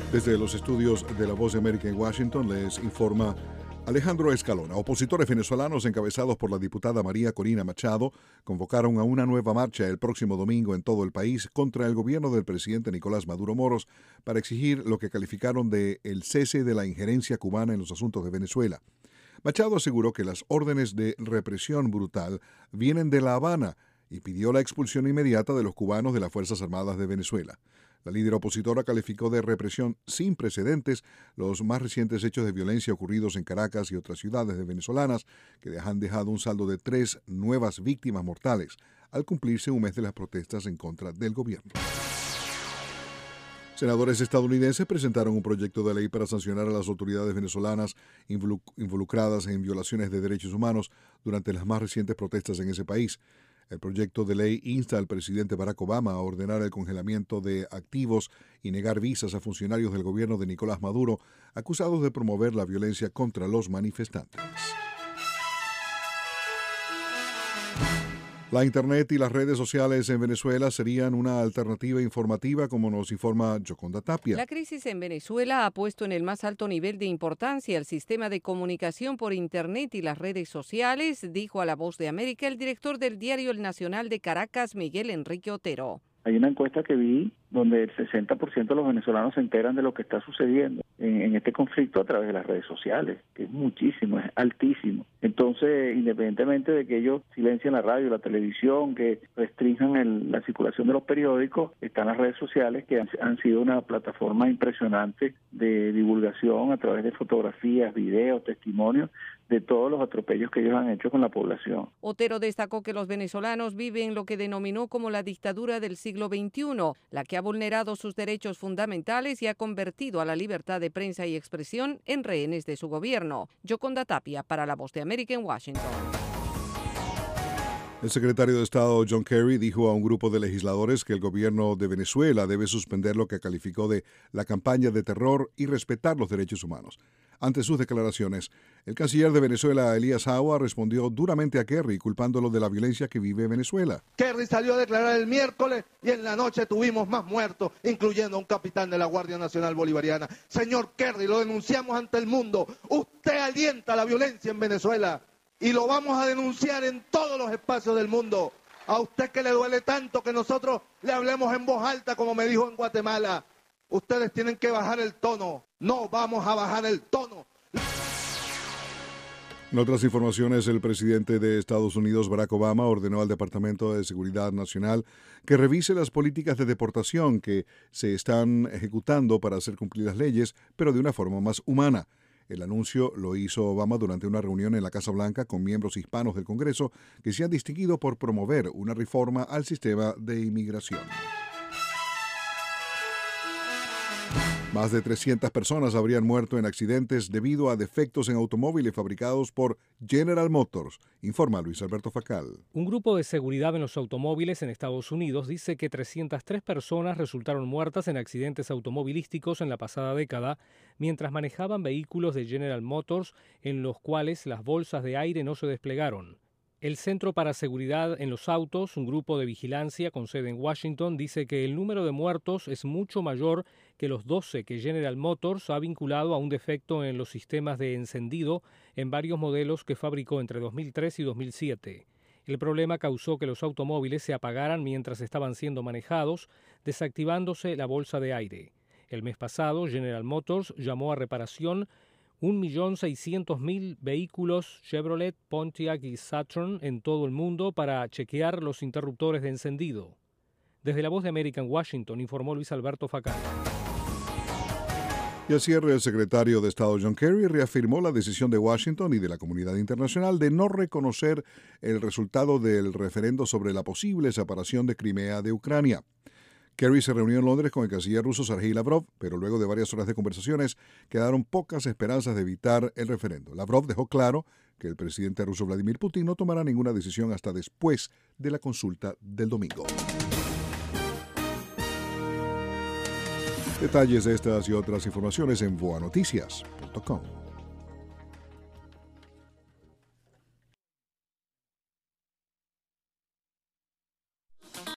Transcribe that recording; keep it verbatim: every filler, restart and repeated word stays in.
Desde los estudios de La Voz de América en Washington les informa Alejandro Escalona. Opositores venezolanos encabezados por la diputada María Corina Machado convocaron a una nueva marcha el próximo domingo en todo el país contra el gobierno del presidente Nicolás Maduro Moros para exigir lo que calificaron de el cese de la injerencia cubana en los asuntos de Venezuela. Machado aseguró que las órdenes de represión brutal vienen de La Habana y pidió la expulsión inmediata de los cubanos de las Fuerzas Armadas de Venezuela. La líder opositora calificó de represión sin precedentes los más recientes hechos de violencia ocurridos en Caracas y otras ciudades de venezolanas, que han dejado un saldo de tres nuevas víctimas mortales al cumplirse un mes de las protestas en contra del gobierno. Senadores estadounidenses presentaron un proyecto de ley para sancionar a las autoridades venezolanas involucradas en violaciones de derechos humanos durante las más recientes protestas en ese país. El proyecto de ley insta al presidente Barack Obama a ordenar el congelamiento de activos y negar visas a funcionarios del gobierno de Nicolás Maduro acusados de promover la violencia contra los manifestantes. La Internet y las redes sociales en Venezuela serían una alternativa informativa, como nos informa Yoconda Tapia. La crisis en Venezuela ha puesto en el más alto nivel de importancia el sistema de comunicación por Internet y las redes sociales, dijo a La Voz de América el director del diario El Nacional de Caracas, Miguel Enrique Otero. Hay una encuesta que vi donde el sesenta por ciento de los venezolanos se enteran de lo que está sucediendo en, en este conflicto a través de las redes sociales, que es muchísimo, es altísimo. Entonces, independientemente de que ellos silencien la radio, la televisión, que restrinjan el, la circulación de los periódicos, están las redes sociales que han, han sido una plataforma impresionante de divulgación a través de fotografías, videos, testimonios de todos los atropellos que ellos han hecho con la población. Otero destacó que los venezolanos viven lo que denominó como la dictadura del siglo veintiuno, la que ha vulnerado sus derechos fundamentales y ha convertido a la libertad de prensa y expresión en rehenes de su gobierno. Yoconda Tapia, para La Voz de América en Washington. El secretario de Estado John Kerry dijo a un grupo de legisladores que el gobierno de Venezuela debe suspender lo que calificó de la campaña de terror y respetar los derechos humanos. Ante sus declaraciones, el canciller de Venezuela, Elías Agua, respondió duramente a Kerry, culpándolo de la violencia que vive Venezuela. Kerry salió a declarar el miércoles y en la noche tuvimos más muertos, incluyendo a un capitán de la Guardia Nacional Bolivariana. Señor Kerry, lo denunciamos ante el mundo. Usted alienta la violencia en Venezuela y lo vamos a denunciar en todos los espacios del mundo. A usted que le duele tanto que nosotros le hablemos en voz alta, como me dijo en Guatemala. Ustedes tienen que bajar el tono. No vamos a bajar el tono. En otras informaciones, el presidente de Estados Unidos, Barack Obama, ordenó al Departamento de Seguridad Nacional que revise las políticas de deportación que se están ejecutando para hacer cumplir las leyes, pero de una forma más humana. El anuncio lo hizo Obama durante una reunión en la Casa Blanca con miembros hispanos del Congreso que se han distinguido por promover una reforma al sistema de inmigración. Más de trescientas personas habrían muerto en accidentes debido a defectos en automóviles fabricados por General Motors, informa Luis Alberto Facal. Un grupo de seguridad en los automóviles en Estados Unidos dice que trescientas tres personas resultaron muertas en accidentes automovilísticos en la pasada década mientras manejaban vehículos de General Motors en los cuales las bolsas de aire no se desplegaron. El Centro para Seguridad en los Autos, un grupo de vigilancia con sede en Washington, dice que el número de muertos es mucho mayor que los doce que General Motors ha vinculado a un defecto en los sistemas de encendido en varios modelos que fabricó entre dos mil tres y dos mil siete. El problema causó que los automóviles se apagaran mientras estaban siendo manejados, desactivándose la bolsa de aire. El mes pasado, General Motors llamó a reparación un millón seiscientos mil vehículos Chevrolet, Pontiac y Saturn en todo el mundo para chequear los interruptores de encendido. Desde La Voz de América en Washington, informó Luis Alberto Facal. Y al cierre, el secretario de Estado John Kerry reafirmó la decisión de Washington y de la comunidad internacional de no reconocer el resultado del referendo sobre la posible separación de Crimea de Ucrania. Kerry se reunió en Londres con el canciller ruso Sergei Lavrov, pero luego de varias horas de conversaciones quedaron pocas esperanzas de evitar el referendo. Lavrov dejó claro que el presidente ruso Vladimir Putin no tomará ninguna decisión hasta después de la consulta del domingo. Detalles de estas y otras informaciones en voa noticias punto com.